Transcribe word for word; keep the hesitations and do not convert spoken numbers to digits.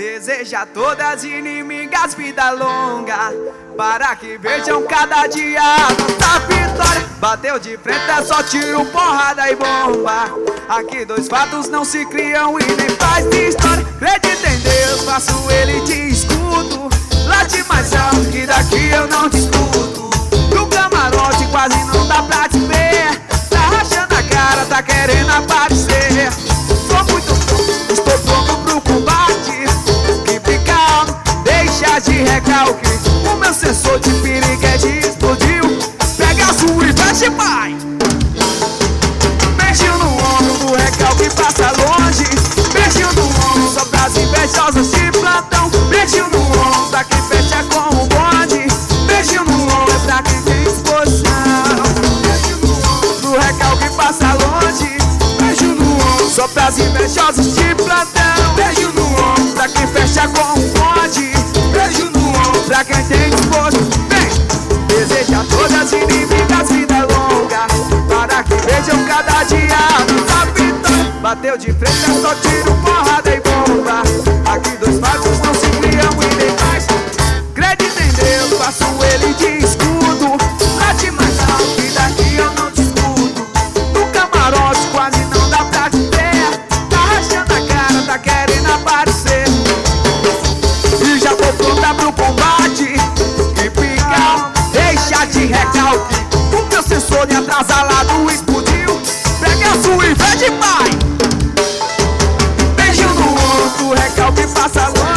Deseja a todas as inimigas vida longa, para que vejam cada dia a nossa vitória. Bateu de frente é só tiro, porrada e bomba. Aqui dois fatos não se criam e nem faz de história. Acredita em Deus, faço ele de escudo. Late mais alto que daqui eu não discuto. No camarote quase não dá pra te ver. Tá rachando a cara, tá querendo aparecer. Sou muito bom, estou pronto pro combate. Keep calm, deixa de recalque. O meu sensor de piriguete explodiu. Pega a sua e fecha, pai. Beijo no ombro do recalque passa longe. Beijo no ombro só pras invejosas de plantão. Beijo no ombro pra quem fecha com o bonde. Beijo no ombro é pra quem tem disposição. Beijo no ombro do recalque passa longe. Beijo no ombro só pras invejosas de plantão. Beijo no ombro pra quem fecha com o bonde. Beijo no ombro pra quem tem disposição. Deseja a todas as inimigas vida longa, para que vejam cada dia a vitória. Bateu de frente é só tiro, porrada e bomba. Aqui dois fatos não se criam e nem mais. Acredita em Deus, faço ele de escudo. Late mais alto que daqui eu não te escuto. No camarote quase não dá pra te ver. Tá rachando a cara, tá querendo aparecer. E já tô pronta pro combate. E pica, deixa de recalque. O meu sensor de atrasalado explodiu. Pega a sua e vê de pai. Beijo no ombro, recalque passa longe.